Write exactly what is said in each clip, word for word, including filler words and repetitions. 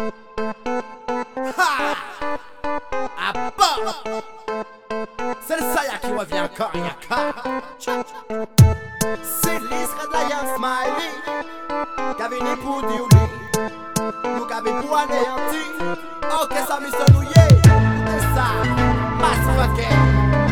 Ha! À bord! C'est le Saya qui revient encore, yaka! C'est l'Isra de la Young Smiley qui a venu pour Diouli. Nous qui avons pour anéantir. Ok, ça m'y sonouillé. C'est ça, mass fucking.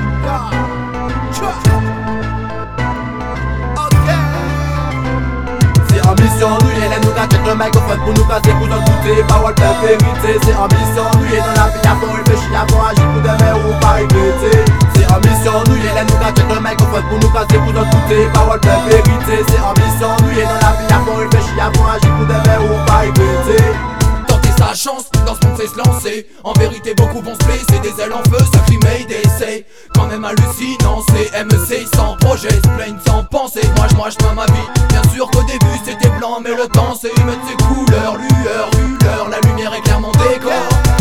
Ambition, nous y est, nous qu'à check le microphone pour nous casser pour nous écouter. Parole de vérité, c'est ambition, nous y est dans la vie, y'a faut réfléchir, y'a faut agir pour demain ou pas regretter. C'est ambition, nous y est, nous qu'à check le microphone pour nous casser pour nous écouter. Parole de vérité, c'est ambition, nous y est dans la vie, y'a faut réfléchir, y'a faut agir pour demain ou pas regretter. Tenter sa chance, dans ce monde c'est se lancer. En vérité beaucoup vont se blesser, des ailes en feu, ça crie Mayday. C'est quand même hallucinant, c'est M C sans projet, se plaignent sans penser. Moi je moi je ma vie, bien sûr qu'au début c'était blanc, mais le temps c'est mettre ses couleurs, lueur, lueur, la lumière éclaire mon décor.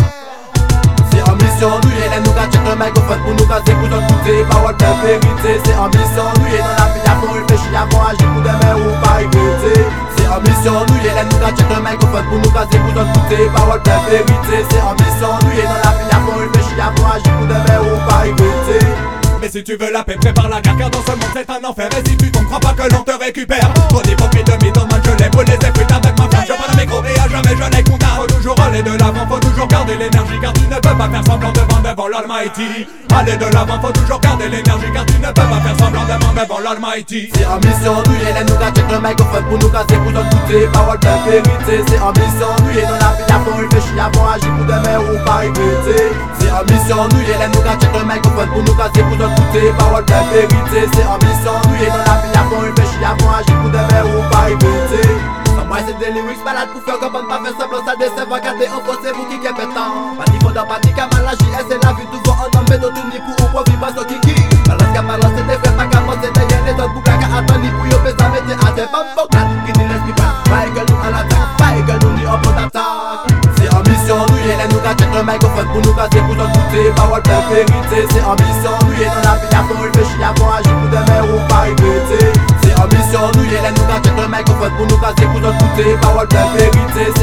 C'est ambition, nous y est, nous qu'à check le microphone pour nous casser pour nous écouter. Parole de vérité, c'est ambition, nous y est dans la vie, y'a faut réfléchir, y'a faut agir pour demain ou pas regretter. Ambition, nous y est, nous qu'à check le microphone pour nous casser pour nous écouter. Parole de vérité, c'est ambition, nous y est dans la vie, y'a faut réfléchir, y'a faut agir pour demain ou pas regretter. Mais si tu veux la paix, prépare la guerre, car dans ce monde c'est un enfer. Et si tu comprends pas que l'on te récupère, trop d'hypocrite de mythomane, je l'ai volé des putains avec ma femme. Je prends le micro et à jamais je n'ai compte. Faut toujours aller de l'avant, faut toujours garder l'énergie, car tu ne peux pas faire semblant devant devant l'Almighty. Aller de l'avant, faut toujours garder l'énergie, car tu ne peux pas faire semblant devant devant l'Almighty. C'est ambition, nous y est, nous qu'à check le microphone pour nous casser pour nous écouter. Parole de vérité, c'est ambition, nous y est dans la vie, y'a faut réfléchir, y'a faut agir pour demain ou pas regretter. C'est ambition, nous y est, nous qu'à check le microphone pour nous casser pour nous écouter. Parole de vérité, c'est ambition, nous y est dans la vie, y'a faut réfléchir, y'a faut agir pour demain ou pas regretter. Moi c'est des lyrics malades pour faire comprendre, pas faire semblant, ça décève, regardez en faux, c'est vous qui est pétant. Pas niveau d'un pas qu'à mal, la J S c'est la vie, toujours en homme, mais d'autres ni pour ou profit, pas son kiki. Balance qu'à balance, c'est des faits, pas qu'à penser, derrière les autres boucles, qu'à attendre, ni pour y opérer, ça mettez à des femmes, faut que qui dit l'esprit pas, pas égal nous à l'attaque, pas égal nous ni en point d'attaque. C'est ambition, nous y est, nous qu'à check le microphone pour nous casser, pour nous écouter. Parole de vérité, c'est ambition, nous y est dans la vie, y'a faut réfléchir, y'a faut agir pour demain ou pas regretter. C'est ambition, nous y est, nous qu'à check le microphone pour nous casser, pour nous écouter. Parole de vérité,